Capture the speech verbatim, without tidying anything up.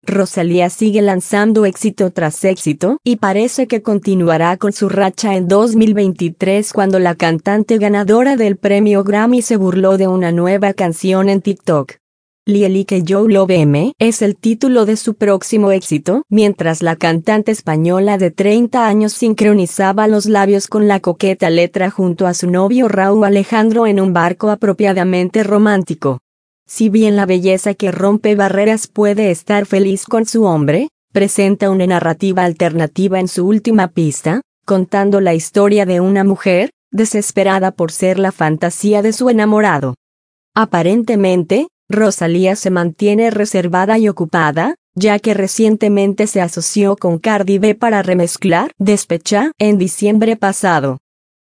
Rosalía sigue lanzando éxito tras éxito y parece que continuará con su racha en dos mil veintitrés cuando la cantante ganadora del premio Grammy se burló de una nueva canción en TikTok. Lieli que You Love Me es el título de su próximo éxito, mientras la cantante española de treinta años sincronizaba los labios con la coqueta letra junto a su novio Rauw Alejandro en un barco apropiadamente romántico. Si bien la belleza que rompe barreras puede estar feliz con su hombre, presenta una narrativa alternativa en su última pista, contando la historia de una mujer, desesperada por ser la fantasía de su enamorado. Aparentemente, Rosalía se mantiene reservada y ocupada, ya que recientemente se asoció con Cardi B para remezclar Despecha en diciembre pasado.